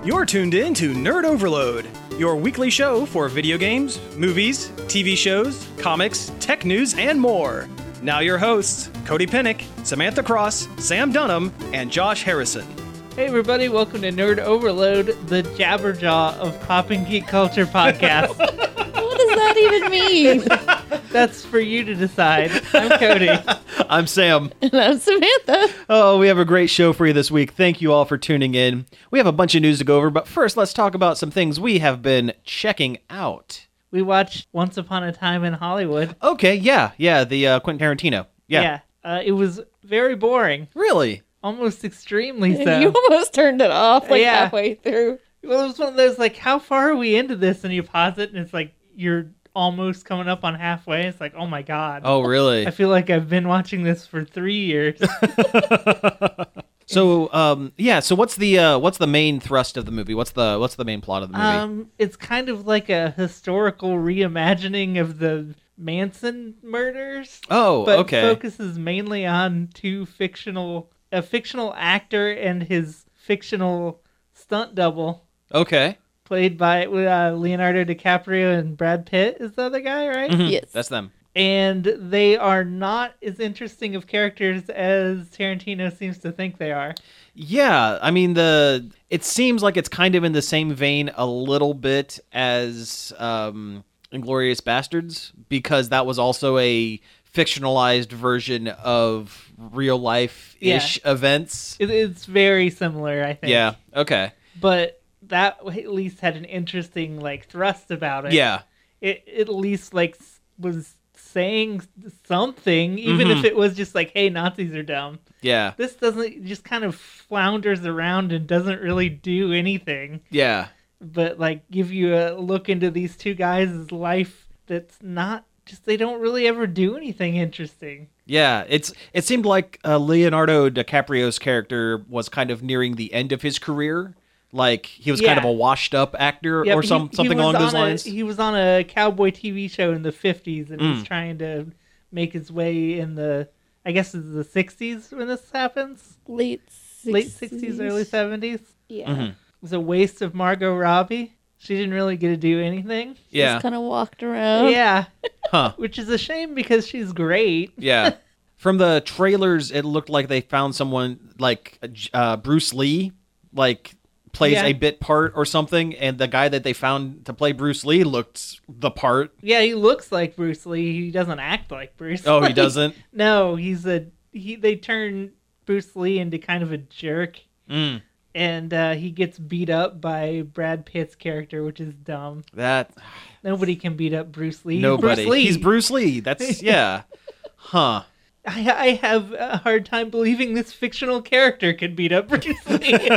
You're tuned in to Nerd Overload, your weekly show for video games, movies, TV shows, comics, tech news, and more. Now your hosts, Cody Pennick, Samantha Cross, Sam Dunham, and Josh Harrison. Hey everybody, welcome to Nerd Overload, the Jabberjaw of Pop and Geek Culture podcast. What does that even mean? That's for you to decide. I'm Cody. I'm Sam. And I'm Samantha. Oh, we have a great show for you this week. Thank you all for tuning in. We have a bunch of news to go over, but first let's talk about some things we have been checking out. We watched Once Upon a Time in Hollywood. Okay, yeah, the Quentin Tarantino. Yeah. It was very boring. Really? Almost extremely so. You almost turned it off Yeah. halfway through. Well, it was one of those, like, how far are we into this? And you pause it, and it's like, you're almost coming up on halfway. It's like, oh my god. Oh, really? I feel like I've been watching this for 3 years. So what's the main thrust of the movie? What's the main plot of the movie? It's kind of like a historical reimagining of the Manson murders. Oh, but okay. Focuses mainly on a fictional actor and his fictional stunt double, Okay. played by Leonardo DiCaprio and Brad Pitt is the other guy, right? Mhm. Yes. That's them. And they are not as interesting of characters as Tarantino seems to think they are. Yeah, I mean it seems like it's kind of in the same vein a little bit as Inglourious Bastards, because that was also a fictionalized version of real life-ish events. It's very similar, I think. Yeah, okay. But that at least had an interesting thrust about it. Yeah. It at least was saying something, even if it was just like, hey, Nazis are dumb. Yeah. This doesn't, just kind of flounders around and doesn't really do anything, Yeah. but give you a look into these two guys' life that's not just, they don't really ever do anything interesting. Yeah, it seemed like Leonardo DiCaprio's character was kind of nearing the end of his career. Like, he was kind of a washed-up actor Yeah, or but something along those lines. He was on a cowboy TV show in the 50s, and he's trying to make his way in I guess it's the 60s when this happens? Late 60s. Late 60s, early 70s? Yeah. Mm-hmm. It was a waste of Margot Robbie. She didn't really get to do anything. Yeah. Just kind of walked around. Yeah. Huh. Which is a shame because she's great. Yeah. From the trailers, it looked like they found someone like Bruce Lee, plays a bit part or something, and the guy that they found to play Bruce Lee looked the part. Yeah, he looks like Bruce Lee. He doesn't act like Bruce Lee. Oh, he doesn't? No, they turn Bruce Lee into kind of a jerk. Mm. And he gets beat up by Brad Pitt's character, which is dumb. That... Nobody can beat up Bruce Lee. Nobody. Bruce Lee. He's Bruce Lee. That's... Yeah. Huh. I have a hard time believing this fictional character could beat up Bruce Lee.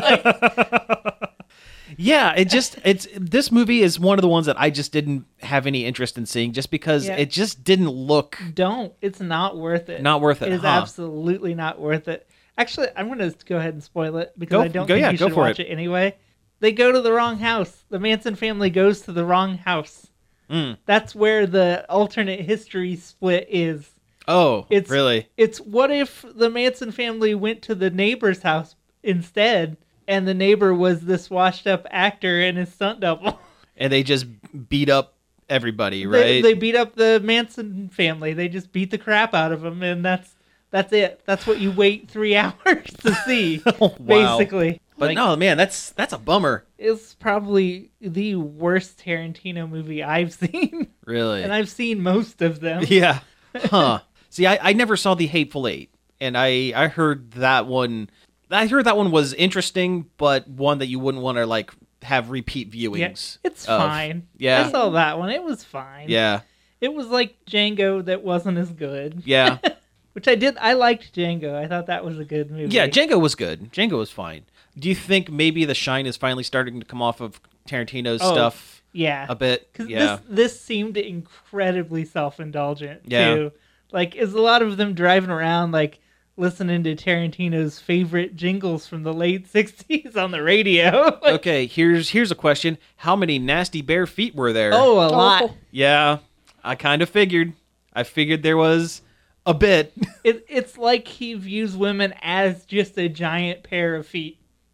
Yeah, this movie is one of the ones that I just didn't have any interest in seeing, just because it just didn't look... It's not worth it. Not worth it, It is absolutely not worth it. Actually, I'm going to go ahead and spoil it, because I don't think you should watch it anyway. They go to the wrong house. The Manson family goes to the wrong house. Mm. That's where the alternate history split is. Oh, really? It's what if the Manson family went to the neighbor's house instead, and the neighbor was this washed-up actor and his stunt double. And they just beat up everybody, right? They beat up the Manson family. They just beat the crap out of them, and that's it. That's what you wait 3 hours to see, Wow. basically. But no, man, that's a bummer. It's probably the worst Tarantino movie I've seen. Really? And I've seen most of them. Yeah. Huh. See, I never saw The Hateful Eight, and I heard that one... I heard that one was interesting, but one that you wouldn't want to, have repeat viewings. Yeah, it's of. fine. Yeah. I saw that one. It was fine. Yeah. It was like Django that wasn't as good. Yeah. Which I did. I liked Django. I thought that was a good movie. Yeah, Django was good. Django was fine. Do you think maybe the shine is finally starting to come off of Tarantino's stuff? Yeah. A bit? Because Yeah. this seemed incredibly self-indulgent, Yeah. too. Is a lot of them driving around, listening to Tarantino's favorite jingles from the late 60s on the radio. Okay, here's a question. How many nasty bare feet were there? Oh, a lot. Yeah, I kind of figured. I figured there was a bit. It's like he views women as just a giant pair of feet.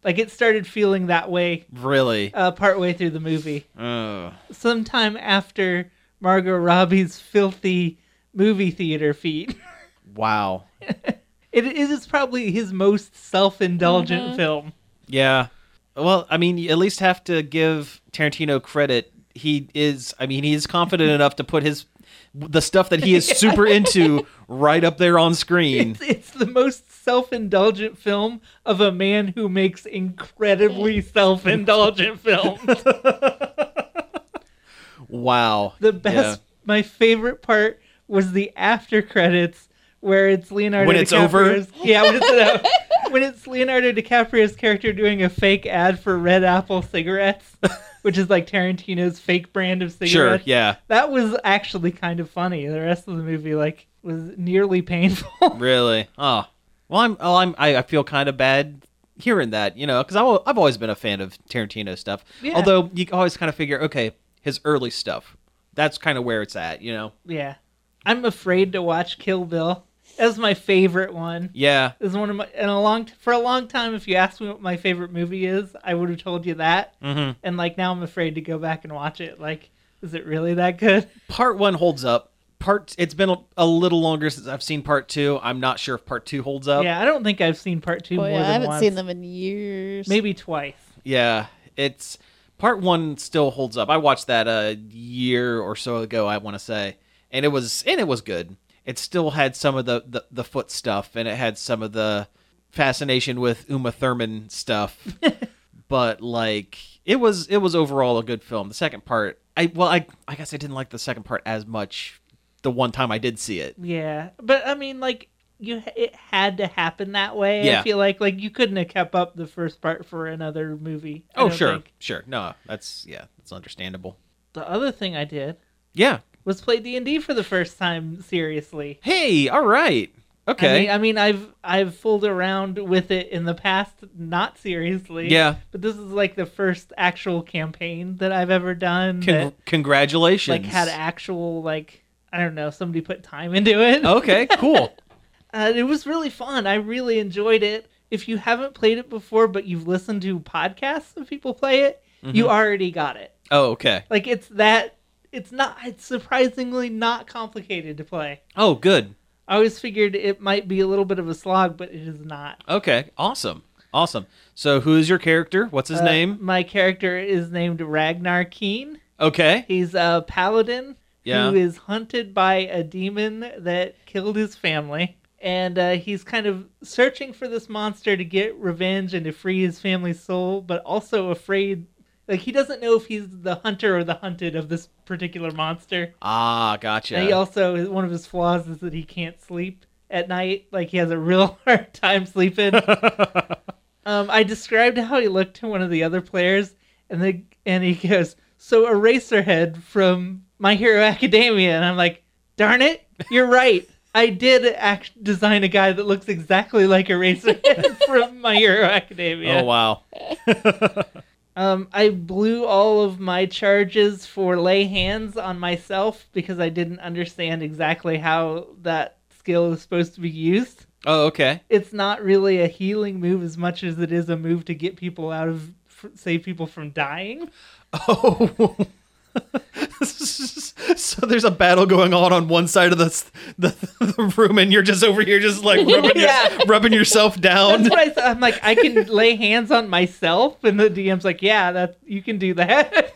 Like, it started feeling that way. Really? Partway through the movie. Oh. Sometime after Margot Robbie's filthy movie theater feat. Wow. It is probably his most self-indulgent film. Yeah. Well, I mean, you at least have to give Tarantino credit. He is confident enough to put the stuff that he is super into right up there on screen. It's the most self-indulgent film of a man who makes incredibly self-indulgent films. Wow. The best, my favorite part was the after credits where it's Leonardo when it's over? Yeah, when it's Leonardo DiCaprio's character doing a fake ad for Red Apple cigarettes, which is like Tarantino's fake brand of cigarettes. Sure, yeah. That was actually kind of funny. The rest of the movie was nearly painful. Really? Oh. Well, I feel kind of bad hearing that, because I've always been a fan of Tarantino stuff. Yeah. Although you always kind of figure, okay, his early stuff, that's kind of where it's at, Yeah. I'm afraid to watch Kill Bill. That's my favorite one. Yeah. This is one of my for a long time. If you asked me what my favorite movie is, I would have told you that. Mm-hmm. And now I'm afraid to go back and watch it. Is it really that good? Part 1 holds up. It's been a little longer since I've seen part 2. I'm not sure if part 2 holds up. Yeah, I don't think I've seen part 2 more than once. I haven't seen them in years. Maybe twice. Yeah, it's part 1 still holds up. I watched that a year or so ago, I want to say, and it was good. It still had some of the foot stuff, and it had some of the fascination with Uma Thurman stuff. But it was overall a good film. The second part, I guess I didn't like the second part as much the one time I did see it. Yeah, but I mean, it had to happen that way. Yeah. I feel like you couldn't have kept up the first part for another movie. Oh, sure. No, that's understandable. The other thing I did, was play D&D for the first time seriously. Hey, all right. Okay. I mean, I've fooled around with it in the past, not seriously. Yeah. But this is the first actual campaign that I've ever done. Congratulations. Had actual I don't know, somebody put time into it. Okay, cool. It was really fun. I really enjoyed it. If you haven't played it before, but you've listened to podcasts of people play it, you already got it. Oh, okay. It's surprisingly not complicated to play. Oh, good. I always figured it might be a little bit of a slog, but it is not. Okay, awesome. So who's your character? What's his name? My character is named Ragnar Keen. Okay. He's a paladin who is hunted by a demon that killed his family. And he's kind of searching for this monster to get revenge and to free his family's soul, but also afraid. He doesn't know if he's the hunter or the hunted of this particular monster. Ah, gotcha. And he also, one of his flaws is that he can't sleep at night. He has a real hard time sleeping. I described how he looked to one of the other players, and he goes, "So Eraserhead from My Hero Academia." And I'm like, darn it, you're right. I did design a guy that looks exactly like Eraserhead from My Hero Academia. Oh, wow. I blew all of my charges for lay hands on myself because I didn't understand exactly how that skill is supposed to be used. Oh, okay. It's not really a healing move as much as it is a move to get people save people from dying. Oh. So there's a battle going on one side of the room, and you're just over here just rubbing yourself down. That's what I thought. I'm like, I can lay hands on myself, and the DM's like, yeah, you can do that.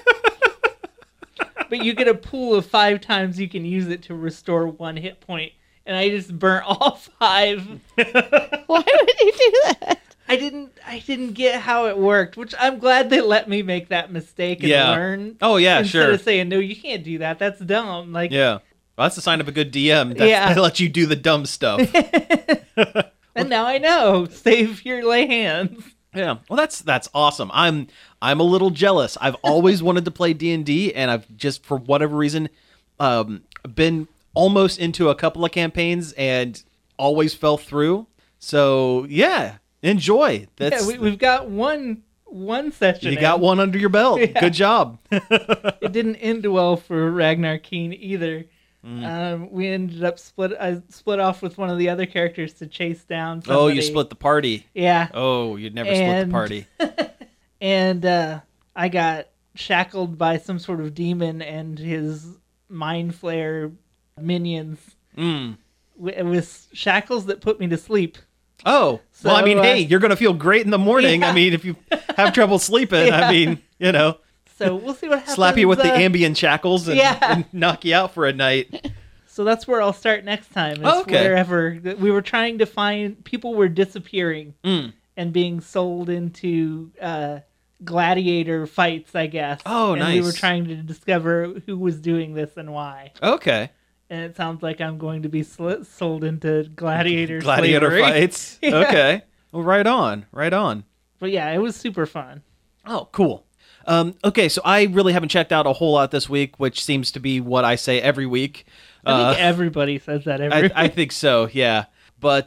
But you get a pool of 5 times you can use it to restore 1 hit point, and I just burnt all 5. Why would you do that? I didn't get how it worked, which I'm glad they let me make that mistake and learn. Oh yeah, instead of saying, no, you can't do that. That's dumb. Well, that's a sign of a good DM. They let you do the dumb stuff. And now I know. Save your lay hands. Yeah. Well, that's awesome. I'm a little jealous. I've always wanted to play D&D, and I've just, for whatever reason, been almost into a couple of campaigns and always fell through. So yeah. Enjoy. We've got one session. You got one under your belt. Yeah. Good job. It didn't end well for Ragnar Keen either. We ended up I split off with one of the other characters to chase down Oh, somebody. you split the party. Yeah. Oh, you'd never split the And- party. And I got shackled by some sort of demon and his mind flare minions with shackles that put me to sleep. Oh, well, I So, mean, hey, you're going to feel great in the morning. Yeah. I mean, if you have trouble sleeping, I mean, So we'll see what happens. slap you with the Ambien shackles and, Yeah. and knock you out for a night. So that's where I'll start next time. Is Okay. Wherever we were trying to find, people were disappearing and being sold into gladiator fights, I guess. Oh, and we were nice. trying to discover who was doing this and why. Okay. And it sounds like I'm going to be sold into gladiator Gladiator slavery. fights. Yeah. Okay. Well, right on. Right on. But yeah, it was super fun. Oh, cool. Okay, so I really haven't checked out a whole lot this week, which seems to be what I say every week. I think everybody says that every I think so, yeah. But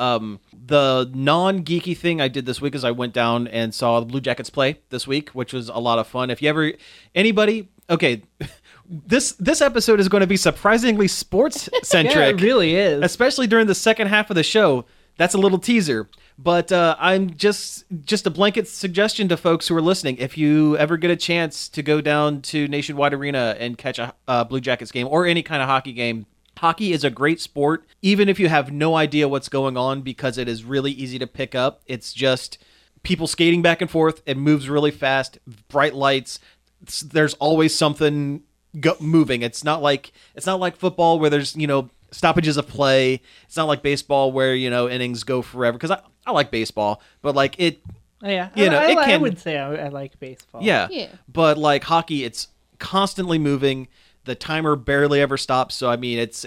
the non-geeky thing I did this week is I went down and saw the Blue Jackets play this week, which was a lot of fun. If you ever, anybody, okay, this episode is going to be surprisingly sports-centric. Yeah, it really is. Especially during the second half of the show. That's a little teaser. But I'm just a blanket suggestion to folks who are listening. If you ever get a chance to go down to Nationwide Arena and catch a Blue Jackets game or any kind of hockey game, hockey is a great sport, even if you have no idea what's going on, because it is really easy to pick up. It's just people skating back and forth. It moves really fast, bright lights. There's always something moving. It's not like football where there's, stoppages of play. It's not like baseball where, innings go forever. Because I like baseball, but like it, Oh, yeah, I I would say I like baseball. yeah. Yeah. But like hockey, it's constantly moving. The timer barely ever stops. So I mean, it's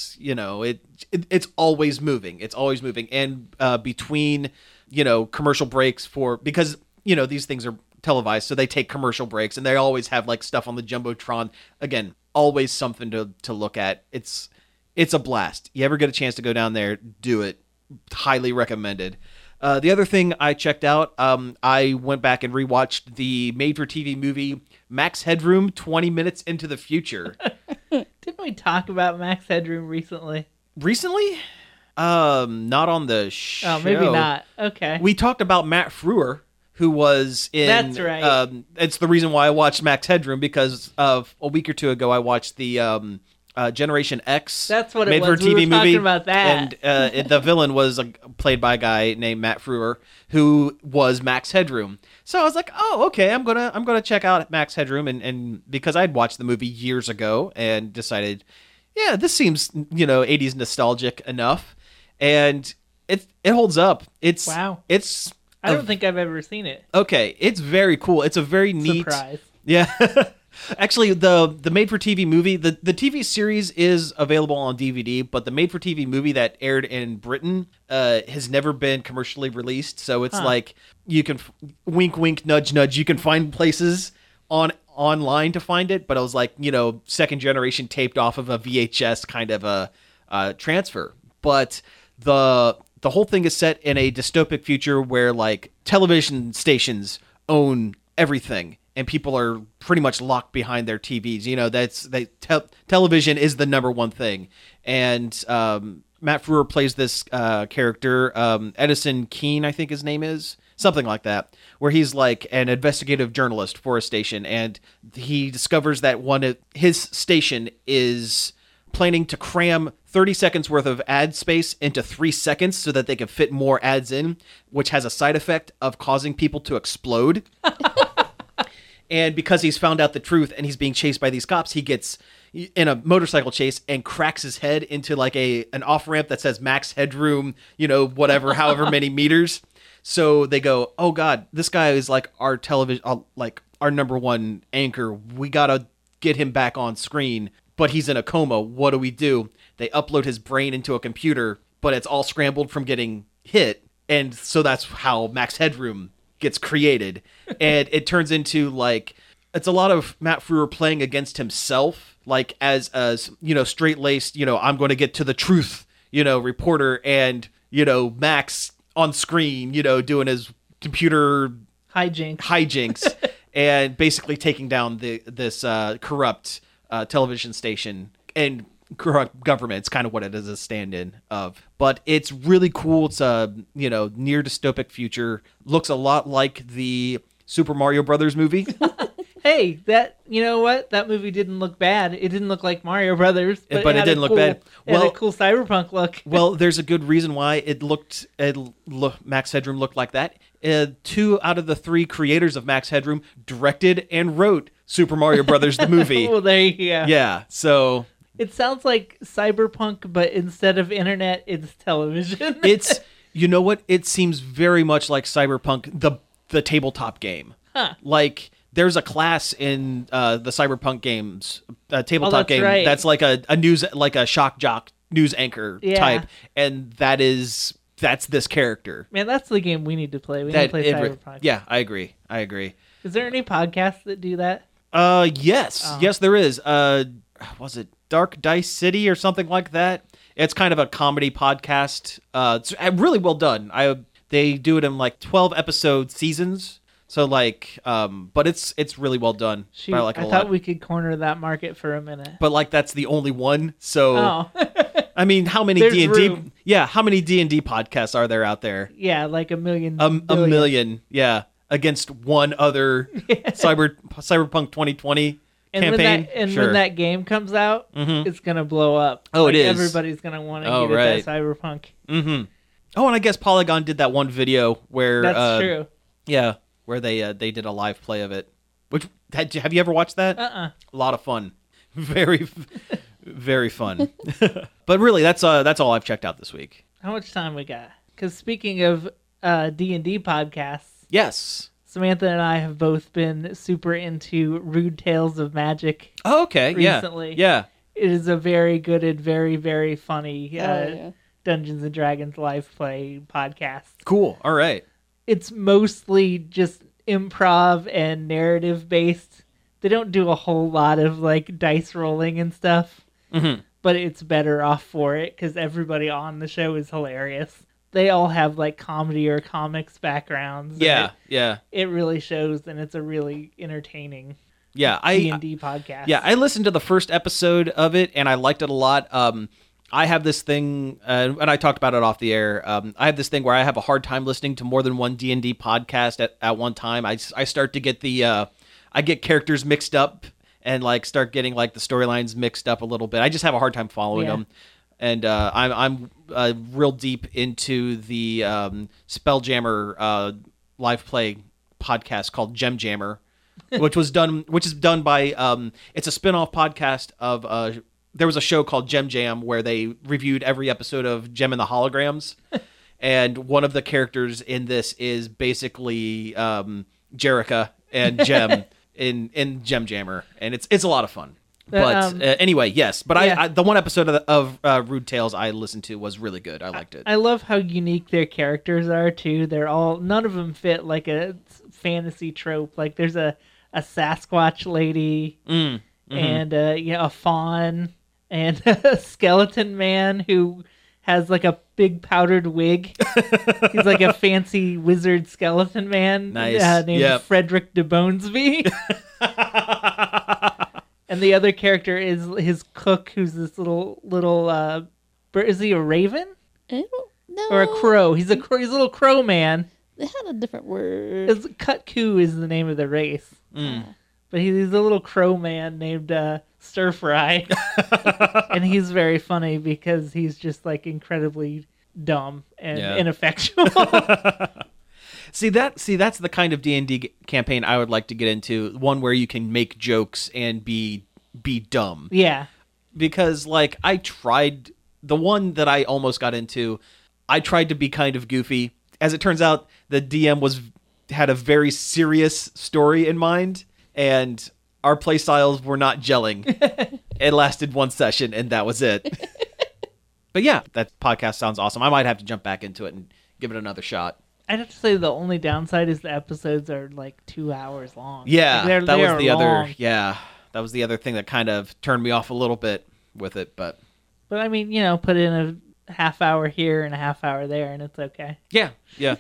always moving. It's always moving. And between commercial breaks because these things are televised, so they take commercial breaks, and they always have like stuff on the jumbotron. Again, always something to look at. It's a blast. You ever get a chance to go down there, do it. Highly recommended. The other thing I checked out, I went back and rewatched the made-for-TV movie Max Headroom 20 Minutes into the Future. Didn't we talk about Max Headroom recently? Recently? Not on the show. Oh, maybe not. Okay. We talked about Matt Frewer, who was in... That's right. It's the reason why I watched Max Headroom, because of a week or two ago I watched the... Generation X. That's what it made was. for TV We were movie, talking about that. And the villain was played by a guy named Matt Frewer, who was Max Headroom. So I was like, oh, okay, I'm gonna check out Max Headroom, and because I'd watched the movie years ago and decided, yeah, this seems 80s nostalgic enough, and it holds up. Wow. It's I don't think I've ever seen it. okay. It's very cool. It's a very neat Surprise. Yeah. Actually, the made-for-TV movie, the TV series is available on DVD, but the made-for-TV movie that aired in Britain has never been commercially released. So it's like you can wink, wink, nudge, nudge. You can find places online to find it, but it was like second generation taped off of a VHS kind of a transfer. But the whole thing is set in a dystopic future where like television stations own everything. And people are pretty much locked behind their TVs. Television is the number one thing. And Matt Frewer plays this character, Edison Keene, I think his name is, something like that, where he's like an investigative journalist for a station, and he discovers that his station is planning to cram 30 seconds worth of ad space into 3 seconds so that they can fit more ads in, which has a side effect of causing people to explode. And because he's found out the truth and he's being chased by these cops, he gets in a motorcycle chase and cracks his head into like an off-ramp that says Max Headroom, whatever, however many meters. So they go, oh God, this guy is like our television, like our number one anchor. We got to get him back on screen, but he's in a coma. What do we do? They upload his brain into a computer, but it's all scrambled from getting hit. And so that's how Max Headroom gets created. And it turns into like, it's a lot of Matt Frewer playing against himself, like as straight-laced, I'm going to get to the truth, reporter, and, Max on screen, doing his computer hijinks and basically taking down this corrupt television station. And government. It's kind of what it is a stand-in of. But it's really cool. It's a near dystopic future. Looks a lot like the Super Mario Brothers movie. Hey, you know what? That movie didn't look bad. It didn't look like Mario Brothers, but it didn't look bad. It had a cool cyberpunk look. Well, there's a good reason why Max Headroom looked like that. 2 out of the 3 creators of Max Headroom directed and wrote Super Mario Brothers the movie. Well, there you go. Yeah, so It sounds like cyberpunk, but instead of internet, it's television. it's you know what? It seems very much like Cyberpunk, the tabletop game. Huh. Like there's a class in the Cyberpunk games, tabletop game right. that's like a news, like a shock jock news anchor Yeah. type, and that's this character. Man, that's the game we need to play. We need to play Cyberpunk. Yeah, I agree. Is there any podcasts that do that? Yes, there is. Was it Dark Dice City or something like that? It's kind of a comedy podcast. It's really well done. They do it in like 12 episode seasons. So like, but it's really well done. Shoot, I like it a thought lot. we could corner that market for a minute. But like, that's the only one. So Oh, I mean, how many There's D&D? room. Yeah, how many D&D podcasts are there out there? yeah, like a million. A billion. million. Yeah, against one other Cyberpunk 2020 And campaign. when that game comes out, it's gonna blow up. Oh, it is. Everybody's gonna want to Oh, get right. at that Cyberpunk. Mm-hmm. Oh, and I guess Polygon did that one video where That's true. Yeah, where they did a live play of it. Which have you ever watched that? Uh-uh. A lot of fun, very, very fun. But really, that's all I've checked out this week. How much time we got? Because speaking of D&D podcasts, Yes. Samantha and I have both been super into Rude Tales of Magic. Oh, okay. Recently. Yeah. It is a very good and very, very funny yeah. Dungeons and Dragons live play podcast. Cool. All right. It's mostly just improv and narrative based. They don't do a whole lot of like dice rolling and stuff, but it's better off for it because everybody on the show is hilarious. They all have like comedy or comics backgrounds. and Yeah. Yeah. it really shows, and it's a really entertaining Yeah. D&D podcast. Yeah, I listened to the first episode of it, and I liked it a lot. I have this thing, and I talked about it off the air. I have this thing where I have a hard time listening to more than one D&D podcast at one time. I start to get I get characters mixed up and like start getting like the storylines mixed up a little bit. I just have a hard time following them. And I'm real deep into the Spelljammer live play podcast called Gem Jammer, which is done by it's a spin-off podcast of there was a show called Gem Jam where they reviewed every episode of Gem and the Holograms, and one of the characters in this is basically Jerica and Gem in Gem Jammer, and it's a lot of fun. But anyway, yes. But yeah. I the one episode of Rude Tales I listened to was really good. I liked it. I love how unique their characters are too. None of them fit like a fantasy trope. Like there's a Sasquatch lady and a fawn and a skeleton man who has like a big powdered wig. He's like a fancy wizard skeleton man. Nice. Named Frederick de Bonesby. And the other character is his cook, who's this little is he a raven I don't know. or a crow? He's a little crow man. They had a different word. Kutku is the name of the race. But he's a little crow man named Stir Fry. And he's very funny because he's just like incredibly dumb and ineffectual. See that's the kind of D&D campaign I would like to get into, one where you can make jokes and be dumb. Yeah. Because like I tried the one that I almost got into, I tried to be kind of goofy. As it turns out, the DM had a very serious story in mind, and our play styles were not gelling. It lasted one session, and that was it. But yeah, that podcast sounds awesome. I might have to jump back into it and give it another shot. I'd have to say the only downside is the episodes are like 2 hours long. Yeah, Like, that they was are the long. other. Yeah, that was the other thing that kind of turned me off a little bit with it. But But I mean, put in a half hour here and a half hour there, and it's okay. yeah.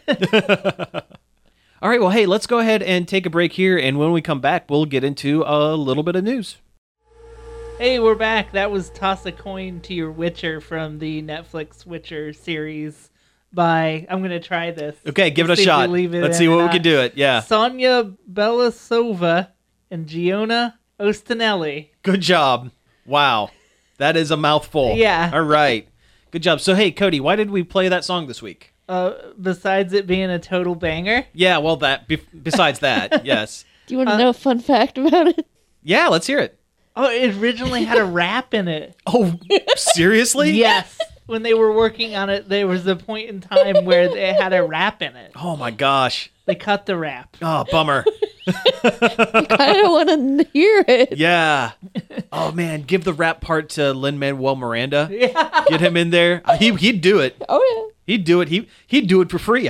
All right, well, hey, let's go ahead and take a break here, and when we come back, we'll get into a little bit of news. Hey, we're back. That was Toss a Coin to Your Witcher from the Netflix Witcher series by, I'm going to try this. Okay, give it Let's a see if we shot. leave it Let's in see or what we not. can do it. Yeah. Sonia Belasova and Giona Ostinelli. Good job. Wow. That is a mouthful. Yeah. All right. Good job. So, hey, Cody, why did we play that song this week? Besides it being a total banger. Yeah, well, besides that, yes. Do you want to know a fun fact about it? Yeah, let's hear it. Oh, it originally had a rap in it. Oh, seriously? Yes. When they were working on it, there was a point in time where they had a rap in it. Oh, my gosh. They cut the rap. Oh, bummer. I kind of want to hear it. Yeah. Oh, man, give the rap part to Lin-Manuel Miranda. Yeah. Get him in there. He'd do it. Oh, He'd do it. He'd do it for free.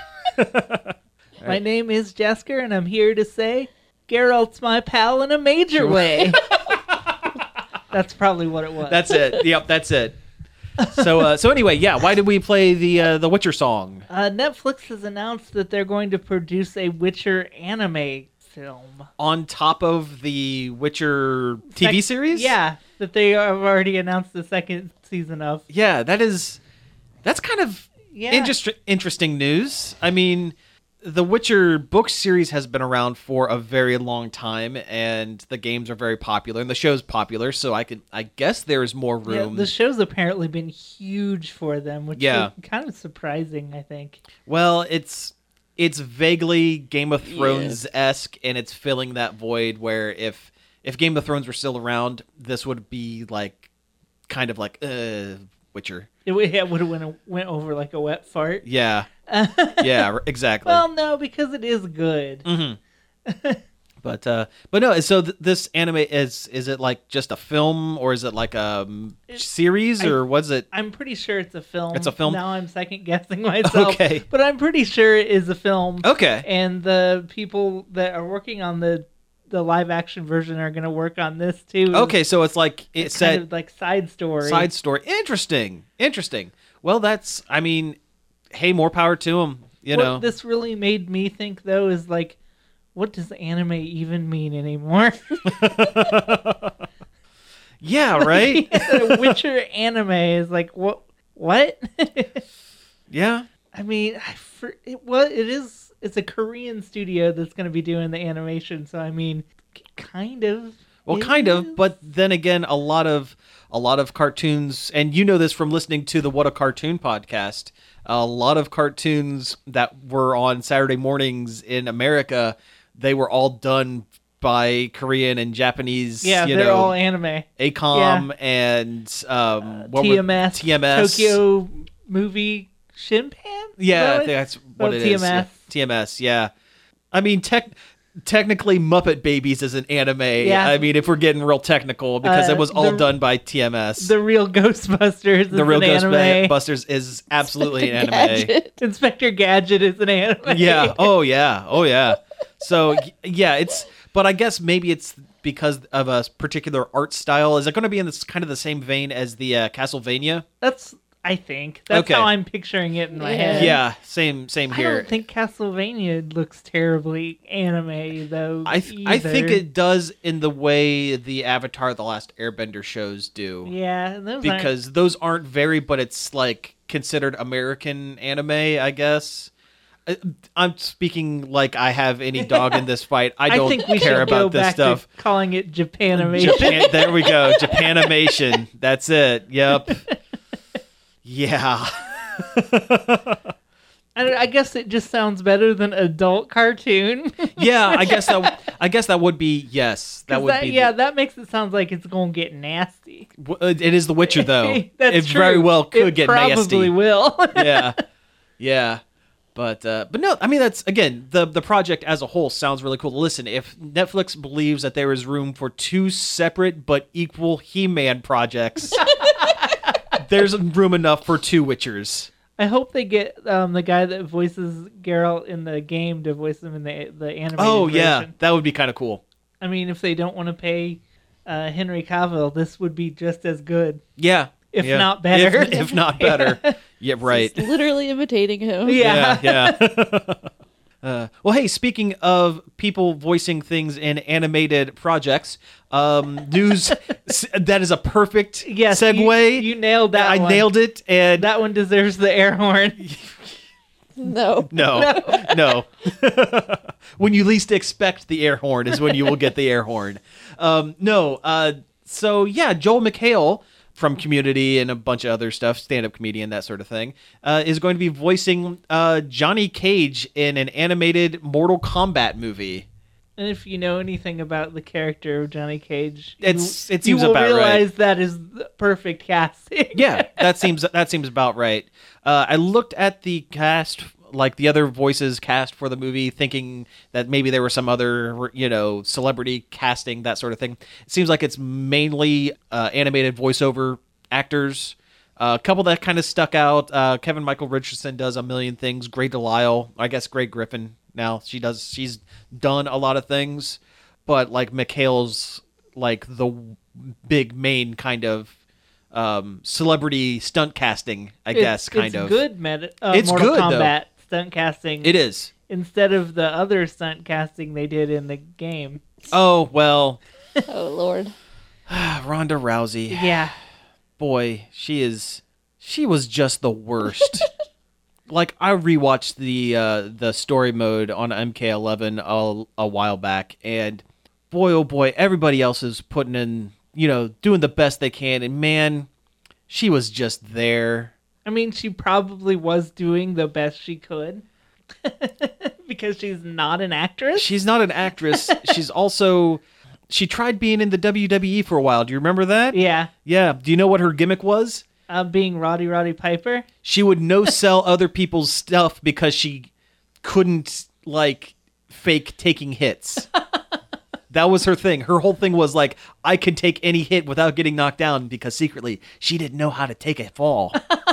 My name is Jesker, and I'm here to say Geralt's my pal in a major way. That's probably what it was. That's it. Yep, that's it. So anyway, yeah, why did we play the Witcher song? Netflix has announced that they're going to produce a Witcher anime film. On top of the Witcher TV series? Yeah, that they have already announced the second season of. Yeah, that's kind of Yeah. interesting news. I mean, the Witcher book series has been around for a very long time, and the games are very popular, and the show's popular, so I guess there's more Yeah, room. the show's apparently been huge for them, which Yeah. is kind of surprising, I think. Well, it's vaguely Game of Thrones-esque, and it's filling that void where if Game of Thrones were still around, this would be like kind of like Witcher. It would have went over like a wet fart. Yeah. Yeah, exactly. Well, no, because it is good. But no. So this anime is it like just a film, or is it like a series, or was it? I'm pretty sure it's a film. It's a film? Now I'm second guessing myself. Okay. But I'm pretty sure it is a film. Okay. And the people that are working on the live action version are going to work on this too. Okay, so it's like It's said kind of like side story. side story. Interesting. Well, I mean, hey, more power to them. You what know. this really made me think though is like, what does anime even mean anymore? Yeah. Right. The Witcher anime is like what? Yeah. I mean, it's a Korean studio that's going to be doing the animation, so I mean, kind of. Well, it kind is. of, but then again, a lot of cartoons, and you know this from listening to the What a Cartoon podcast. A lot of cartoons that were on Saturday mornings in America, they were all done by Korean and Japanese. Yeah, they're all anime. ACOM and TMS, Tokyo Movie Shinpan. Yeah, I think that's what it is. TMS. Yeah. TMS. Yeah, I mean technically Muppet Babies is an anime. Yeah. I mean, if we're getting real technical, because it was all done by TMS. The Real Ghostbusters is The Real an anime. Ghostbusters is absolutely an Inspector anime. Gadget. Inspector Gadget is an anime. Yeah. Oh yeah. So yeah, but I guess maybe it's because of a particular art style. Is it going to be in this kind of the same vein as the Castlevania? I think that's Okay. how I'm picturing it in my Yeah. head. Yeah. Same I here. don't think Castlevania looks terribly anime though. I think either. it does in the way the Avatar: The Last Airbender shows do. Yeah, and those Because those aren't very, but it's like considered American anime, I guess. I'm speaking like I have any dog in this fight. I don't think we care should go about this back stuff. to calling it Japanimation. There we go. Japanimation. That's it. Yep. Yeah. I guess it just sounds better than adult cartoon. Yeah, I guess that would be yes. That would be that makes it sound like it's going to get nasty. It is The Witcher though. That's it true. very well could it get probably nasty. will. Yeah. But no, I mean, that's again, the project as a whole sounds really cool. Listen, if Netflix believes that there is room for two separate but equal He-Man projects, there's room enough for two Witchers. I hope they get the guy that voices Geralt in the game to voice him in the animated Oh yeah, version. that would be kind of cool. I mean, if they don't want to pay Henry Cavill, this would be just as good. Yeah. If Yeah. not better. If not better. Yeah, right. Literally imitating him. Yeah. Yeah. Well, hey, speaking of people voicing things in animated projects, news that is a perfect Yes, segue. you nailed that. I one. nailed it, and That one deserves the air horn. No. no. When you least expect the air horn is when you will get the air horn. So yeah, Joel McHale from Community and a bunch of other stuff, stand-up comedian, that sort of thing, is going to be voicing Johnny Cage in an animated Mortal Kombat movie. And if you know anything about the character of Johnny Cage, It you seems will about realize right. that is the perfect casting. Yeah, that seems about right. I looked at the cast, like the other voices cast for the movie, thinking that maybe there were some other, celebrity casting, that sort of thing. It seems like it's mainly animated voiceover actors. A couple that kind of stuck out. Kevin Michael Richardson does a million things. Grey Delisle, I guess Grey Griffin now. She's done a lot of things, but like McHale's like the big main kind of celebrity stunt casting, I guess, kind of. It's good It's Mortal good, Kombat stunt casting. It is. Instead of the other stunt casting they did in the game. Oh, well, Oh, Lord. Ronda Rousey. Yeah. Boy, she was just the worst. Like, I rewatched the story mode on MK11 a while back, and boy, oh boy, everybody else is putting in, doing the best they can, and man, she was just there. I mean, she probably was doing the best she could. Because she's not an actress. She's not an actress. She tried being in the WWE for a while. Do you remember that? Yeah. Yeah. Do you know what her gimmick was? Being Roddy Piper. She would no-sell other people's stuff because she couldn't, like, fake taking hits. That was her thing. Her whole thing was, like, I can take any hit without getting knocked down, because secretly she didn't know how to take a fall.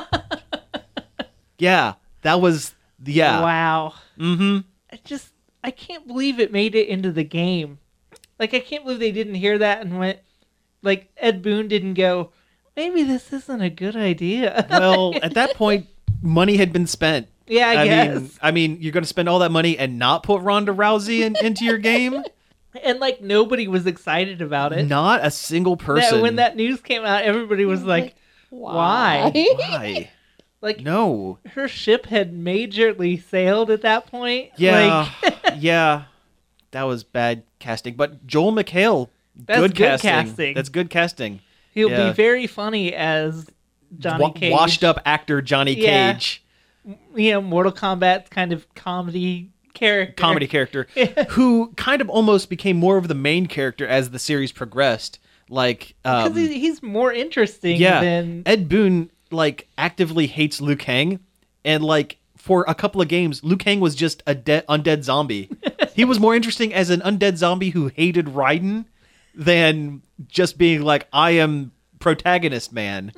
Yeah. That was... Yeah. Wow. Mm-hmm. I can't believe it made it into the game. Like, I can't believe they didn't hear that and went, like, Ed Boon didn't go, maybe this isn't a good idea. Well, at that point, money had been spent. Yeah, I guess. I mean, you're going to spend all that money and not put Ronda Rousey into your game? And, like, nobody was excited about it. Not a single person. When that news came out, everybody was like, why? Why? Like, No. her ship had majorly sailed at that point. Yeah. Like, Yeah. That was bad casting. But Joel McHale, That's good good casting. casting. That's good casting. he'll Yeah. be very funny as Johnny Cage. Washed up actor Johnny Yeah. Cage. Mortal Kombat's kind of comedy character. Who kind of almost became more of the main character as the series progressed. Like, Because he's more interesting than... Ed Boon, like, actively hates Liu Kang, and, like, for a couple of games, Liu Kang was just a undead zombie. He was more interesting as an undead zombie who hated Raiden than just being like, I am protagonist man.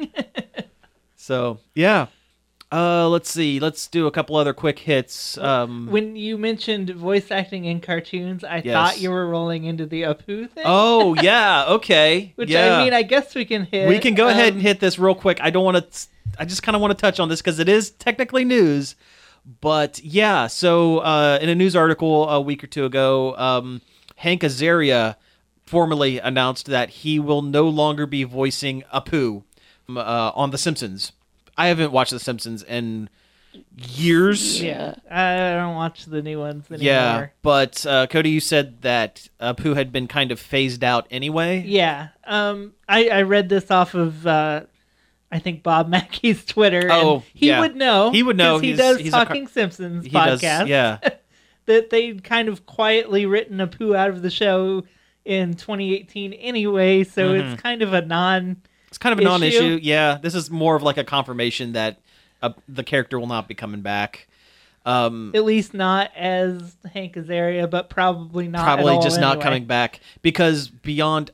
So, yeah. Let's see. Let's do a couple other quick hits. When you mentioned voice acting in cartoons, I Yes. thought you were rolling into the Apu thing. Oh, yeah. Okay. Which, yeah. I mean, I guess we can hit. We can go ahead and hit this real quick. I just kind of want to touch on this because it is technically news. But yeah, so in a news article a week or two ago, Hank Azaria formally announced that he will no longer be voicing Apu on The Simpsons. I haven't watched The Simpsons in years. Yeah, I don't watch the new ones anymore. Yeah, but Cody, you said that Apu had been kind of phased out anyway. Yeah. I read this off of I think Bob Mackey's Twitter. Oh, and he yeah. would know. He would know. 'cause He He's does a Talking Simpsons He podcast. does, yeah. That they'd kind of quietly written Apu out of the show in 2018 anyway, so it's kind of a It's kind of a non-issue. Yeah, this is more of like a confirmation that the character will not be coming back. At least not as Hank Azaria, but probably not. Probably at all just not anyway. coming back because beyond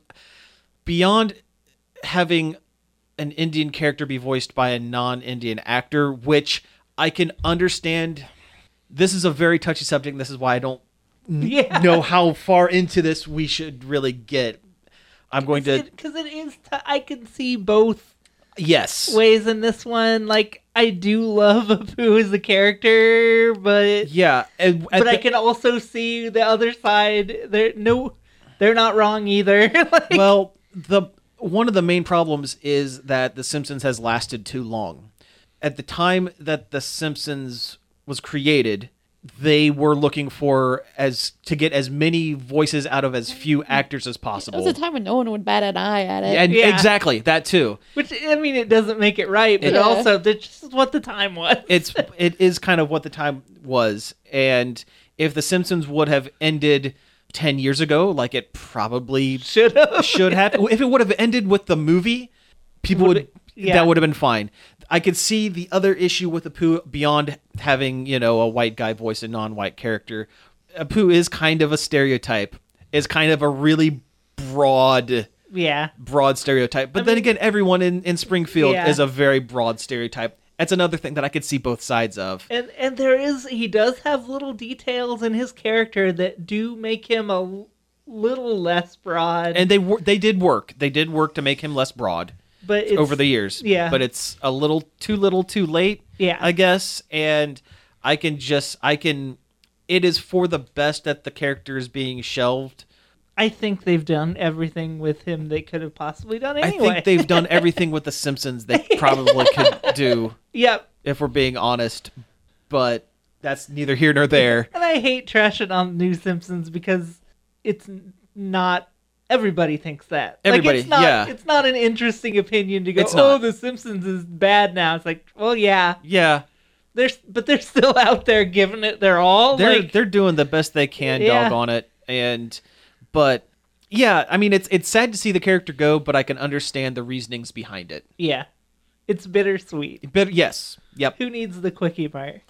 having an Indian character be voiced by a non-Indian actor, which I can understand. This is a very touchy subject. And this is why I don't know how far into this we should really get. I'm going to because it is. I can see both Yes. ways in this one. Like, I do love Apu as a character, but Yeah. I can also see the other side. They're not wrong either. Like, Well, one of the main problems is that The Simpsons has lasted too long. At the time that The Simpsons was created, they were looking to get as many voices out of as few actors as It possible. was a time when no one would bat an eye at it. And Yeah. exactly, that too. which, I mean, it doesn't make it right, but Yeah. also that's just what the time was. It is kind of what the time was. And if The Simpsons would have ended 10 years ago, like it probably should have. should have, if it would have ended with the movie, people Yeah. that would have been fine. I could see the other issue with Apu beyond having, a white guy voice a non-white character. Apu is kind of a stereotype. Is kind of a really broad Yeah. stereotype. But then again, everyone in Springfield Yeah. is a very broad stereotype. That's another thing that I could see both sides of. And he does have little details in his character that do make him a little less broad. And they did work. They did work to make him less broad but it's, over the years. Yeah. But it's a little too late. Yeah. I guess. And it is for the best that the character is being shelved. I think they've done everything with him they could have possibly done anyway. I think they've done everything with The Simpsons they probably could do, Yep. if we're being honest. But that's neither here nor there. And I hate trashing on New Simpsons because it's not. Everybody thinks that. Everybody, like, it's not, yeah. It's not an interesting opinion to go, It's not. The Simpsons is bad now. It's like, well, yeah. Yeah. But they're still out there giving it their all. They're doing the best they can, Yeah. doggone it. But yeah, I mean, it's sad to see the character go, but I can understand the reasonings behind it. Yeah. It's bittersweet. But yes, yep. Who needs the quickie bar?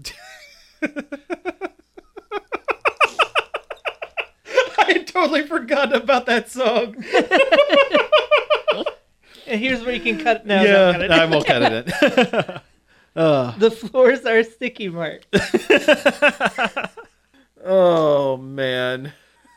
I totally forgot about that song. And here's where you can cut. No, Yeah, don't cut it. I won't cut it. The floors are sticky mark. Oh man.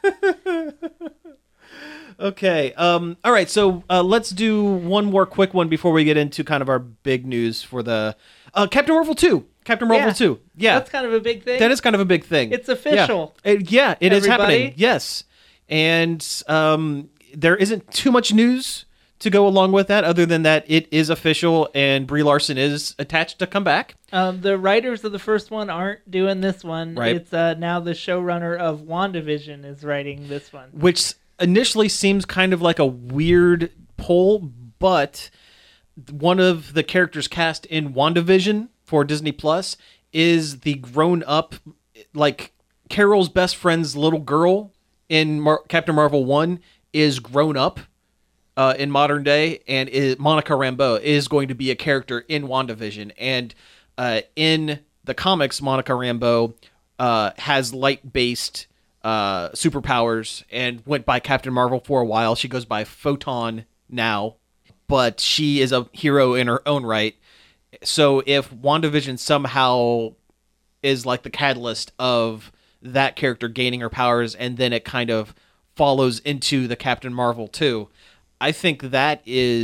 Okay. All right. So let's do one more quick one before we get into kind of our big news for the Captain Marvel 2. Captain Marvel Yeah. 2. Yeah. That's kind of a big thing. That is kind of a big thing. It's official. Yeah, it is Everybody? happening. Yes. And there isn't too much news to go along with that other than that it is official and Brie Larson is attached to come back. The writers of the first one aren't doing this one. Right. It's now the showrunner of WandaVision is writing this one. Which initially seems kind of like a weird pull, but one of the characters cast in WandaVision for Disney Plus is the grown-up, like Carol's best friend's little girl in Captain Marvel 1 is grown up in modern day, and Monica Rambeau is going to be a character in WandaVision. And in the comics, Monica Rambeau has light-based superpowers and went by Captain Marvel for a while. She goes by Photon now, but she is a hero in her own right. So if WandaVision somehow is like the catalyst of that character gaining her powers and then it kind of follows into the Captain Marvel 2, I think that's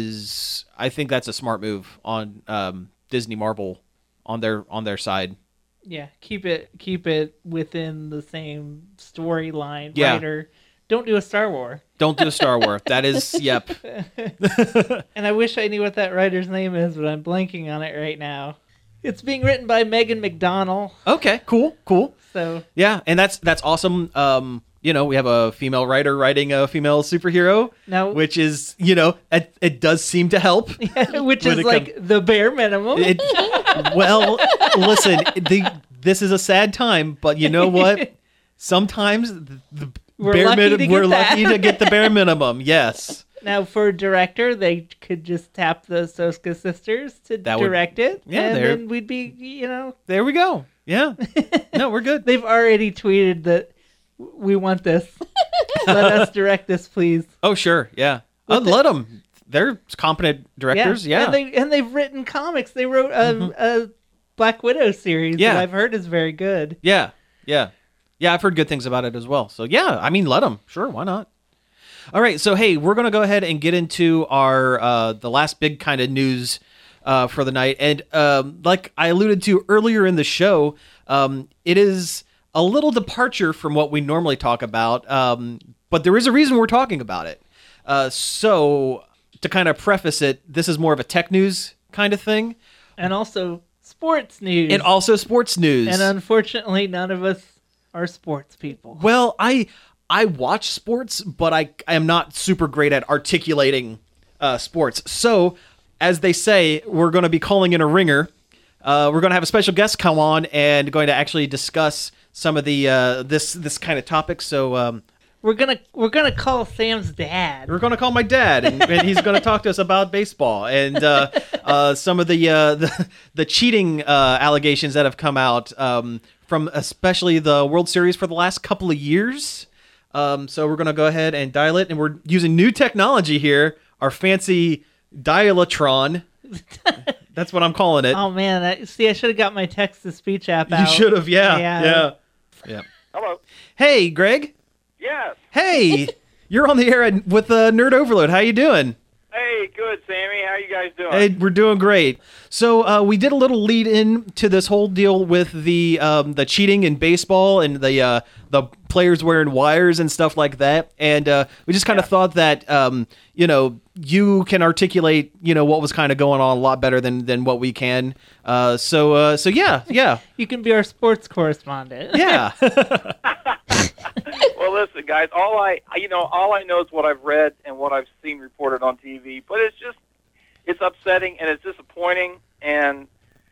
a smart move on Disney Marvel on their side. Yeah, keep it within the same storyline. Yeah. Writer. Don't do a Star Wars. Don't do a Star Wars. That is, yep. And I wish I knew what that writer's name is, but I'm blanking on it right now. It's being written by Megan McDonnell. Okay, cool. So Yeah, and that's awesome. We have a female writer writing a female superhero, now, which is, it does seem to help. which when is it like the bare minimum. Well, listen, this is a sad time, but you know what? Sometimes the We're lucky to get that. lucky to get the bare minimum. Yes. Now, for a director, they could just tap the Soska sisters to direct it. Yeah, and they're- then we'd be, There we go. Yeah. No, we're good. they've already tweeted that we want this. Let us direct this, please. Oh, sure. Yeah. Let them. They're competent directors. Yeah. And they've written comics. They wrote a Black Widow series Yeah. that I've heard is very good. Yeah. I've heard good things about it as well. So yeah, I mean, let them. Sure, why not? All right, so hey, we're going to go ahead and get into our the last big kind of news for the night. And like I alluded to earlier in the show, it is a little departure from what we normally talk about, but there is a reason we're talking about it. So to kind of preface it, this is more of a tech news kind of thing. And also sports news. And also sports news. And unfortunately, none of us are sports people. Well, I watch sports, but I am not super great at articulating sports. So, as they say, we're going to be calling in a ringer. We're going to have a special guest come on and going to actually discuss some of the this kind of topic. So, we're gonna call Sam's dad. we're going to call my dad, and he's going to talk to us about baseball and some of the cheating allegations that have come out from especially the World Series for the last couple of years. So we're going to go ahead and dial it, and we're using new technology here, our fancy Dialatron. That's what I'm calling it. Oh man, I should have got my text-to-speech app out. You should have, yeah. Hello. Hey, Greg. Yes. Hey, you're on the air with Nerd Overload. How you doing? Hey, good, Sammy. How you guys doing? Hey, we're doing great. So we did a little lead in to this whole deal with the cheating in baseball and the players wearing wires and stuff like that. And we just kind of thought that you can articulate what was kind of going on a lot better than what we can. So yeah. You can be our sports correspondent. Yeah. Well, listen, guys. All I know is what I've read and what I've seen reported on TV. But it's upsetting and it's disappointing, and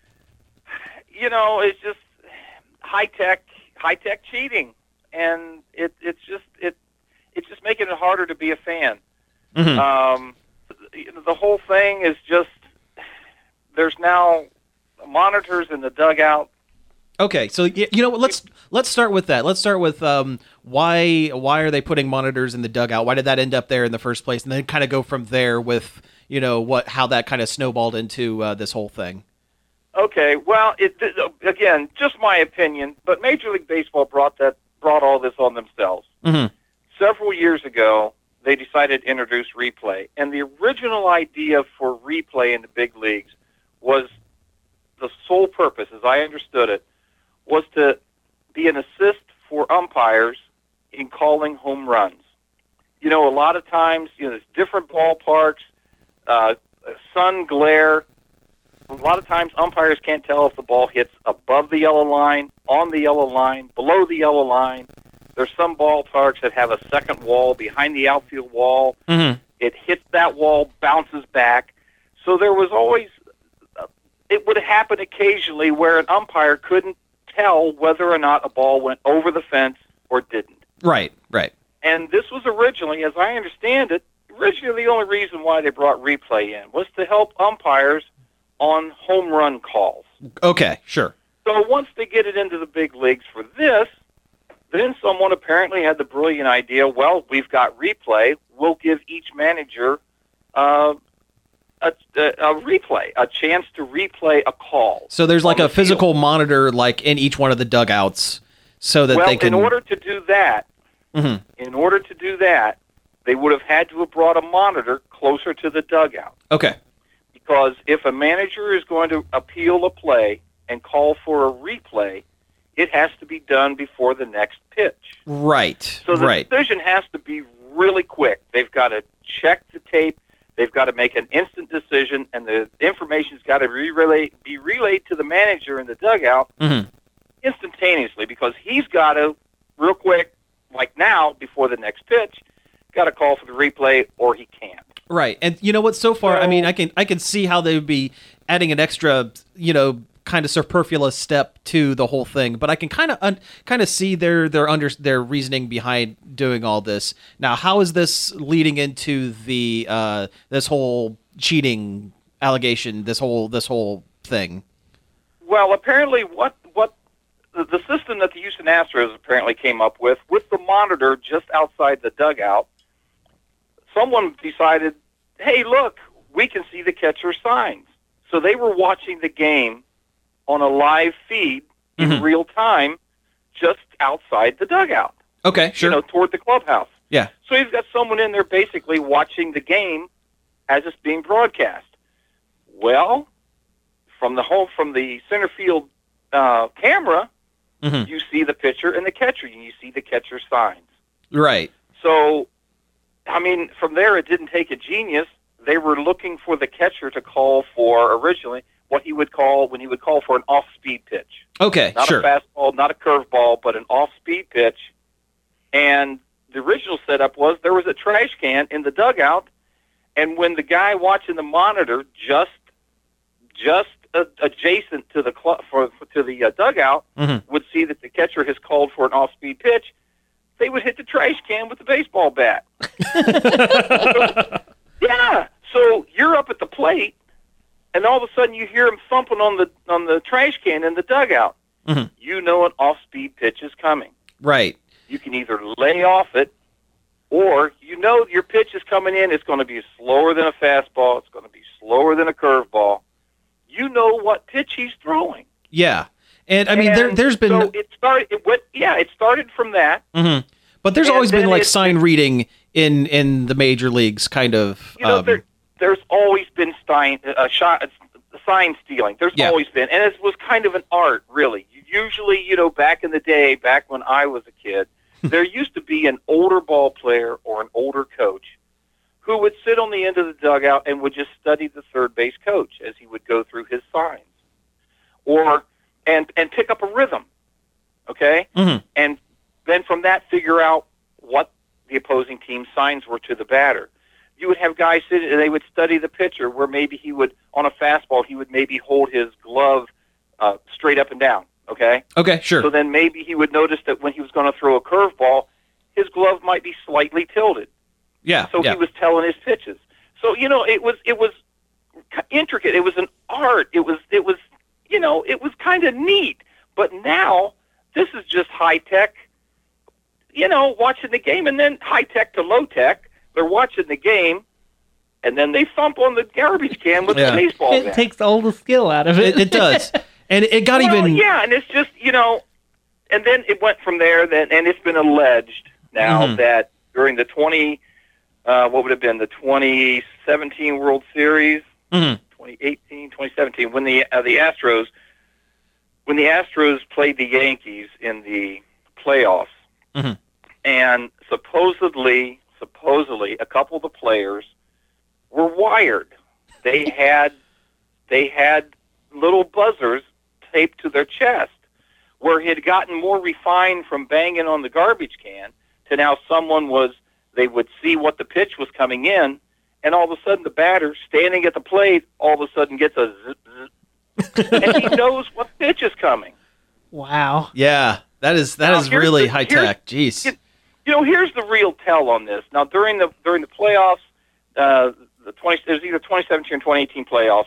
it's just high tech cheating, and it's just making it harder to be a fan. Mm-hmm. The whole thing is just there's now monitors in the dugout. Okay, so let's start with that. Let's start with why are they putting monitors in the dugout? Why did that end up there in the first place? And then kind of go from there with how that kind of snowballed into this whole thing. Okay, well, again, just my opinion, but Major League Baseball brought all this on themselves. Mm-hmm. Several years ago, they decided to introduce replay, and the original idea for replay in the big leagues was the sole purpose, as I understood it, was to be an assist for umpires in calling home runs. A lot of times, there's different ballparks, sun glare. A lot of times, umpires can't tell if the ball hits above the yellow line, on the yellow line, below the yellow line. There's some ballparks that have a second wall behind the outfield wall. Mm-hmm. It hits that wall, bounces back. So there was always, it would happen occasionally where an umpire couldn't tell whether or not a ball went over the fence or didn't. Right. And this was originally, as I understand it, the only reason why they brought replay in was to help umpires on home run calls. Okay, sure. So once they get it into the big leagues for this, then someone apparently had the brilliant idea, well, we've got replay, we'll give each manager a replay, a chance to replay a call. So there's like a physical field. Monitor like in each one of the dugouts so that they can... in order to do that, they would have had to have brought a monitor closer to the dugout. Okay. Because if a manager is going to appeal a play and call for a replay, it has to be done before the next pitch. Right. So the decision has to be really quick. They've got to check the tape. They've got to make an instant decision, and the information's got to be relayed to the manager in the dugout instantaneously, because he's got to, real quick, like now, before the next pitch, got to call for the replay, or he can't. Right. And you know what? So far, I mean, I can see how they would be adding an extra, kind of superfluous step to the whole thing, but I can kind of see their reasoning behind doing all this. Now, how is this leading into the this whole cheating allegation? This whole thing. Well, apparently, what the system that the Houston Astros apparently came up with the monitor just outside the dugout, someone decided, hey, look, we can see the catcher's signs. So they were watching the game on a live feed in real time just outside the dugout. Okay, sure. Toward the clubhouse. Yeah. So he's got someone in there basically watching the game as it's being broadcast. Well, from the center field camera, Mm-hmm. you see the pitcher and the catcher, and you see the catcher's signs. Right. So, I mean, from there, it didn't take a genius. They were looking for the catcher to call for originally what he would call for an off-speed pitch. Okay, Not sure. a fastball, not a curveball, but an off-speed pitch. And the original setup was there was a trash can in the dugout, and when the guy watching the monitor just adjacent to the dugout Mm-hmm. would see that the catcher has called for an off-speed pitch, they would hit the trash can with the baseball bat. Yeah, so you're up at the plate, and all of a sudden you hear him thumping on the trash can in the dugout. Mhm. You know an off-speed pitch is coming. Right. You can either lay off it, or you know your pitch is coming in. It's going to be slower than a fastball. It's going to be slower than a curveball. You know what pitch he's throwing. Yeah. And I mean, there's been. So it started from that. Mhm. But there's And always been then like it- sign reading in the major leagues, kind of. You know, there's always been sign stealing. There's Yeah. always been, and it was kind of an art, really. Usually, back in the day, back when I was a kid, there used to be an older ball player or an older coach who would sit on the end of the dugout and would just study the third base coach as he would go through his signs, and pick up a rhythm, okay, Mhm. and then from that figure out what the opposing team's signs were to the batter. You would have guys sit and they would study the pitcher where maybe he would, on a fastball, he would maybe hold his glove straight up and down, okay? Okay, sure. So then maybe he would notice that when he was going to throw a curveball, his glove might be slightly tilted. Yeah. So yeah. he was telling his pitches. So, it was intricate. It was an art. It was kind of neat. But now this is just high tech, watching the game, and then high tech to low tech. They're watching the game, and then they thump on the garbage can with Yeah. the baseball It bat. takes all the skill out of it. It does. And it got Well, even. yeah, and it's just, and then it went from there, and it's been alleged now Mhm. that during the 2017 World Series, Mhm. 2018, 2017, when the Astros played the Yankees in the playoffs, Mhm. and supposedly a couple of the players were wired. They had little buzzers taped to their chest, where it had gotten more refined from banging on the garbage can to now they would see what the pitch was coming in, and all of a sudden the batter standing at the plate all of a sudden gets a zip, zip, and he knows what pitch is coming. Wow. Yeah. That is Now, here's really the- high tech. Jeez. Here's the real tell on this. Now, during the playoffs, it was either 2017 or 2018 playoffs,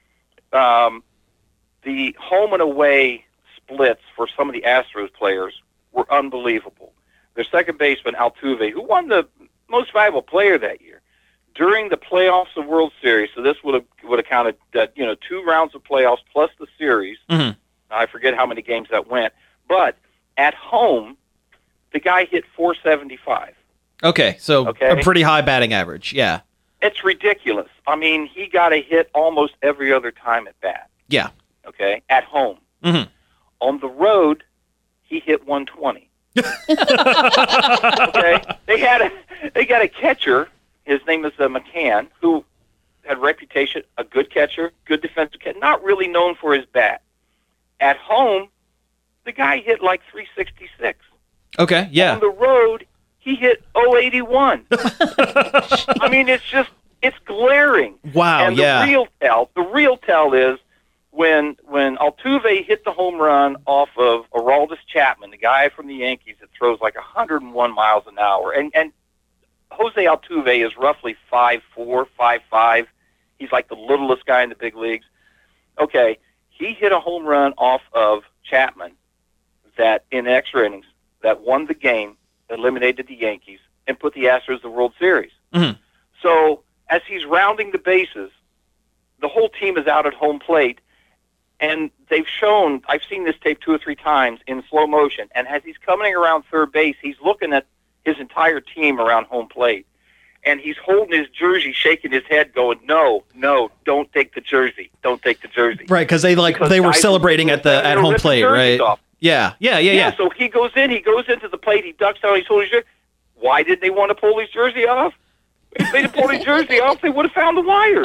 the home and away splits for some of the Astros players were unbelievable. Their second baseman, Altuve, who won the most valuable player that year, during the playoffs of World Series, so this would have counted that 2 rounds of playoffs plus the series. Mhm. I forget how many games that went, but at home, the guy hit 475. Okay, so Okay. a pretty high batting average. Yeah. It's ridiculous. I mean, he got a hit almost every other time at bat. Yeah. Okay, at home. Mhm. On the road, he hit 120. Okay, they got a catcher. His name is McCann, who had a reputation, a good catcher, good defensive catcher, not really known for his bat. At home, the guy hit like 366. Okay. Yeah. On the road, he hit 081. I mean, it's glaring. Wow. And yeah. the real tell is when Altuve hit the home run off of Aroldis Chapman, the guy from the Yankees that throws like 101 miles an hour, and Jose Altuve is roughly 5'4", 5'5". He's like the littlest guy in the big leagues. Okay, he hit a home run off of Chapman that in extra innings that won the game, eliminated the Yankees, and put the Astros in the World Series. Mhm. So as he's rounding the bases, the whole team is out at home plate, and I've seen this tape 2 or 3 times in slow motion, and as he's coming around third base, he's looking at his entire team around home plate. And he's holding his jersey, shaking his head, going, "No, don't take the jersey. Don't take the jersey." Right, because they were celebrating at home plate, right? Off. Yeah. So he goes into the plate, he ducks down, he's holding his jersey. Why did they want to pull his jersey off? If they didn't pull his jersey off, they would have found the wires.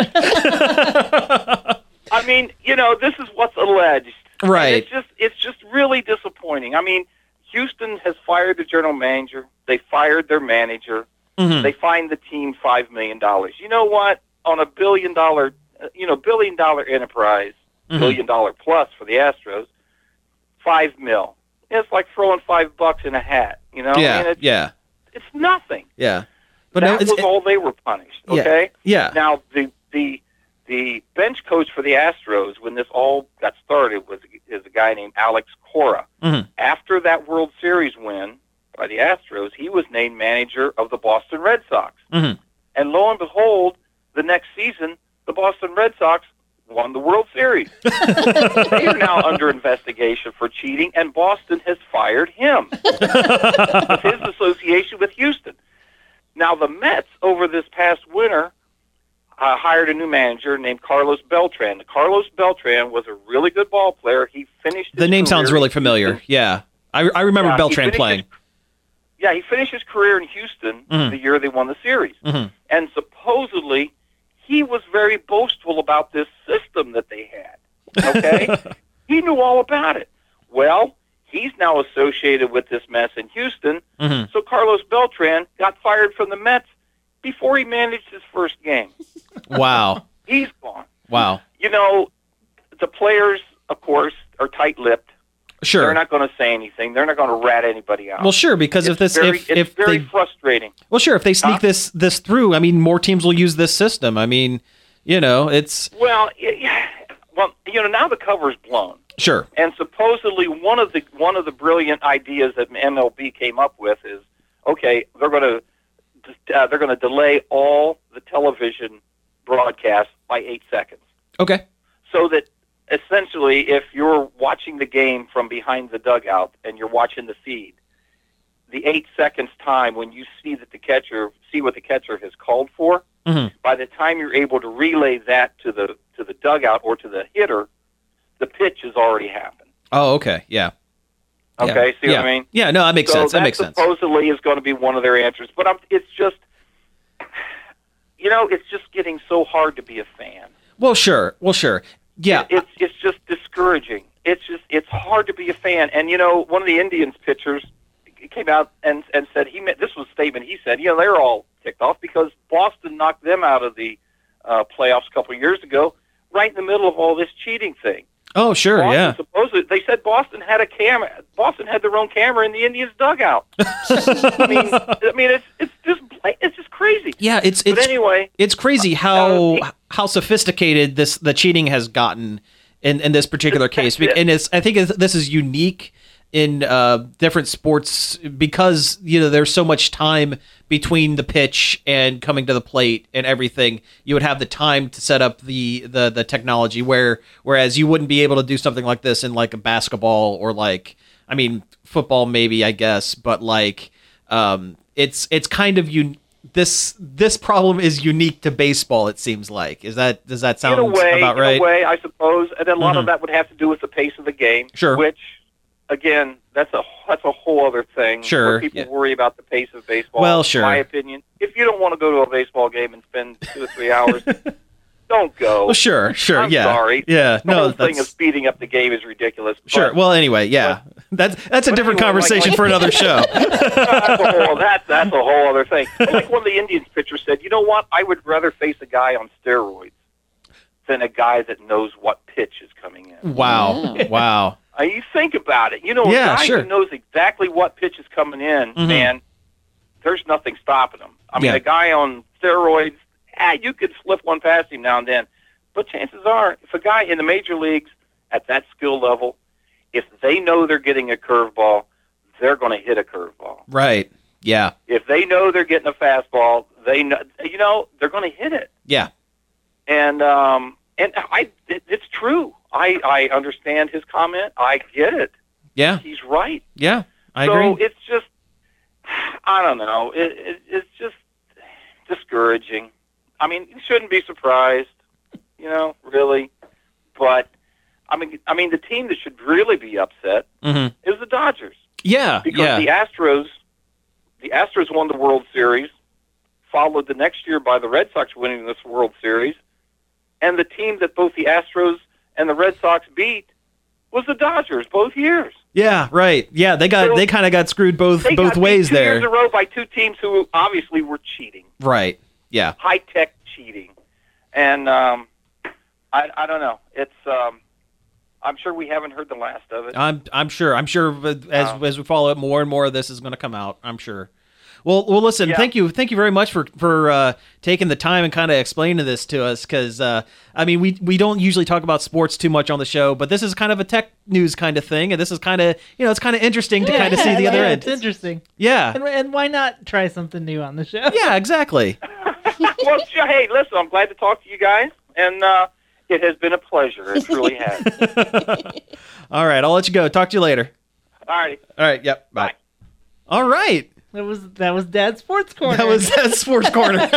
I mean, this is what's alleged. Right. And it's just really disappointing. I mean, Houston has fired the general manager. They fired their manager. Mm-hmm. They fined the team $5 million. You know what? On a $1 billion enterprise, Mm-hmm. $1 billion plus for the Astros, $5 million. It's like throwing $5 in a hat. Yeah. I mean, it's nothing. Yeah. But that was all they were punished. Okay. Yeah. Now the bench coach for the Astros, when this all got started, is a guy named Alex Cora. Mm-hmm. After that World Series win by the Astros, he was named manager of the Boston Red Sox. Mm-hmm. And lo and behold, the next season, the Boston Red Sox won the World Series. They are now under investigation for cheating, and Boston has fired him with his association with Houston. Now, the Mets, over this past winter, hired a new manager named Carlos Beltran. Carlos Beltran was a really good ball player. He finished his The name career sounds really in familiar. Houston. Yeah. I remember Yeah, Beltran playing. He finished his career in Houston the year they won the series. Mm-hmm. And supposedly, he was very boastful about this system that they had. Okay? He knew all about it. Well, he's now associated with this mess in Houston. Mm-hmm. So Carlos Beltran got fired from the Mets before he managed his first game. Wow. He's gone. Wow. The players, of course, are tight-lipped. Sure. They're not going to say anything. They're not going to rat anybody out. Well, sure, because it's very frustrating. Well, sure, if they sneak this through, I mean, more teams will use this system. I mean, it's Well, now the cover's blown. sure. And supposedly one of the brilliant ideas that MLB came up with is, okay, they're going to delay all the television broadcasts by 8 seconds, Okay. so that essentially, if you're watching the game from behind the dugout and you're watching the feed, the 8 seconds time when you see what the catcher has called for, Mm-hmm. by the time you're able to relay that to the dugout or to the hitter, the pitch has already happened. Oh, okay. Yeah. Okay, Yeah. see what I mean? Yeah, no, that makes sense. That makes sense. Supposedly is going to be one of their answers, but it's just, it's just getting so hard to be a fan. Well, sure. Yeah. It's just discouraging. It's hard to be a fan. And one of the Indians pitchers came out and said this was a statement he said. They're all ticked off because Boston knocked them out of the playoffs a couple of years ago, right in the middle of all this cheating thing. Oh, sure. Boston, Yeah. Supposedly, they said Boston had a camera. Boston had their own camera in the Indians' dugout. I mean, it's just crazy. Yeah. But anyway, it's crazy how sophisticated the cheating has gotten in this particular case, and I think this is unique in different sports because there's so much time between the pitch and coming to the plate and everything. You would have the time to set up the technology whereas you wouldn't be able to do something like this in like a basketball or football maybe, I guess, but it's kind of this problem is unique to baseball, it seems like. Does that sound about right? In a way, I suppose, and a lot of that would have to do with the pace of the game. Sure. Which, again, that's a whole other thing. Sure. Where people worry about the pace of baseball. Well, sure. In my opinion, if you don't want to go to a baseball game and spend 2 or 3 hours, don't go. Well, sure. I'm Yeah. sorry. Yeah. The whole thing of speeding up the game is ridiculous. Sure. Well, anyway, yeah. That's a different conversation for another show. That's a whole other thing. Like one of the Indians pitchers said, you know what? I would rather face a guy on steroids than a guy that knows what pitch is coming in. Wow. You think about it. A guy sure. who knows exactly what pitch is coming in, man, there's nothing stopping him. I mean, a guy on steroids, you could slip one past him now and then. But chances are, if a guy in the major leagues at that skill level, if they know they're getting a curveball, they're going to hit a curveball. Right. Yeah. If they know they're getting a fastball, they know, they're going to hit it. Yeah. And it's true. I understand his comment. I get it. Yeah. He's right. Yeah. I so agree. it's just, I don't know. It's just discouraging. I mean, you shouldn't be surprised, really. But I mean, the team that should really be upset is the Dodgers. Yeah, because the Astros won the World Series, followed the next year by the Red Sox winning this World Series, and the team that both the Astros and the Red Sox beat was the Dodgers both years. Yeah, right. Yeah, they kind of got screwed both ways there. 2 years in a row by two teams who obviously were cheating. Right. Yeah. High tech cheating, and I don't know. It's I'm sure we haven't heard the last of it. I'm sure. As we follow it, more and more of this is going to come out. I'm sure. Well, listen. Yeah. Thank you very much for taking the time and kind of explaining this to us. Because I mean, we don't usually talk about sports too much on the show, but this is kind of a tech news kind of thing, and this is kind of it's kind of interesting to kind of see the other end. It's interesting. Yeah. And why not try something new on the show? Yeah. Exactly. Well, hey, listen. I'm glad to talk to you guys, and it has been a pleasure. It truly has. All right. I'll let you go. Talk to you later. All right. All right. Yep. Bye. All right. That was Dad's Sports Corner. That was Sports Corner.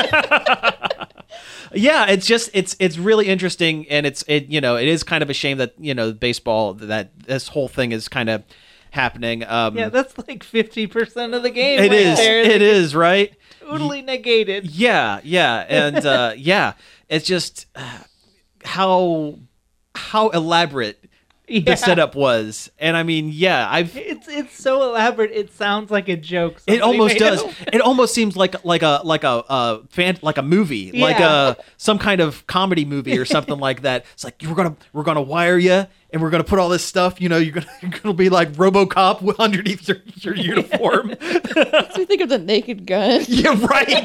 Yeah, it's really interesting, and it is kind of a shame that baseball, that this whole thing is kind of happening. Yeah, that's like 50% of the game. It is. It is, right? Totally negated. Yeah, and yeah, it's just how elaborate the setup was, and I mean, it's so elaborate. It sounds like a joke. It almost does. It almost seems like a movie, like some kind of comedy movie or something like that. It's like we're gonna wire you, and we're gonna put all this stuff. You're gonna be like RoboCop underneath your uniform. Makes me think of the Naked Gun. Yeah, right.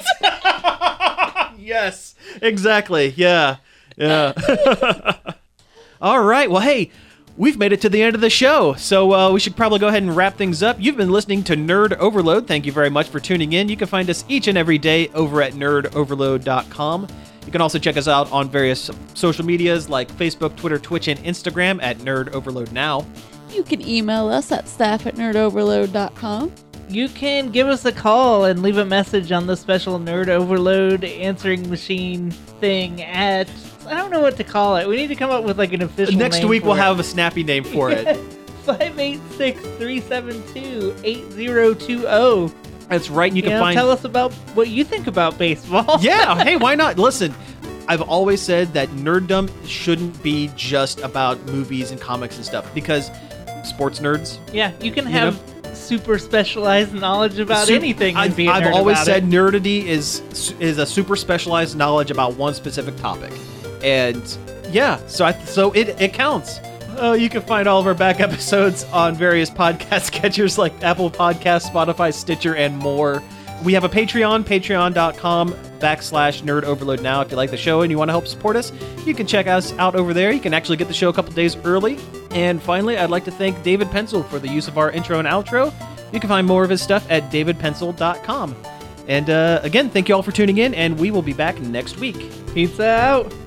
Yes, exactly. Yeah. All right. Well, hey. We've made it to the end of the show, so we should probably go ahead and wrap things up. You've been listening to Nerd Overload. Thank you very much for tuning in. You can find us each and every day over at nerdoverload.com. You can also check us out on various social medias like Facebook, Twitter, Twitch, and Instagram at Nerd Overload Now. You can email us at staff@nerdoverload.com. You can give us a call and leave a message on the special Nerd Overload answering machine thing at... I don't know what to call it. We need to come up with like an official Next name week for we'll it. have a snappy name for it. 586-372-8020. That's right. And you can find... Tell us about what you think about baseball. Yeah. Hey, why not? Listen, I've always said that nerddom shouldn't be just about movies and comics and stuff, because sports nerds... Yeah, you can have super specialized knowledge about anything. And be a I've nerd always about said it. nerdity is a super specialized knowledge about one specific topic, and so it counts. You can find all of our back episodes on various podcast catchers like Apple Podcasts, Spotify, Stitcher, and more. We have a Patreon, patreon.com/nerdoverload now. If you like the show and you want to help support us, you can check us out over there. You can actually get the show a couple days early. And finally, I'd like to thank David Pencil for the use of our intro and outro. You can find more of his stuff at davidpencil.com. And again, thank you all for tuning in, and we will be back next week. Pizza out.